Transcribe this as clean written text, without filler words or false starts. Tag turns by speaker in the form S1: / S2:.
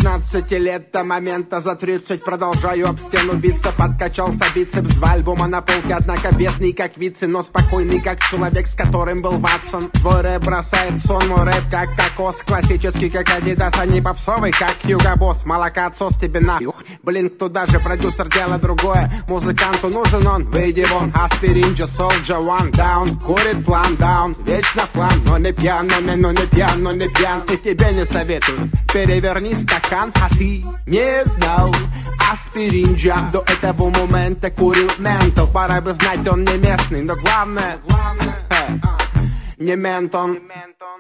S1: 15 лет до момента, за 30 продолжаю об стену биться. Подкачался бицепс, 2 альбома на полке, однако бедный как вице, но спокойный как человек, с которым был Ватсон. Твой рэп бросает сон, мой рэп как кокос, классический как Адидас, а не попсовый как Хьюго Босс. Молокоотсос тебе нахуй, блин, туда же продюсер, дело другое. Музыканту нужен он, выйди вон. Аспирин, Soldier, one down, курит план даун, вечно в план, но не пьян, но не пьян, но не пьян. И тебе не советую, переверни стакан, а ты не знал. Аспирин джам до этого момента курил ментол. Пора бы знать, он не местный, но главное не мент он.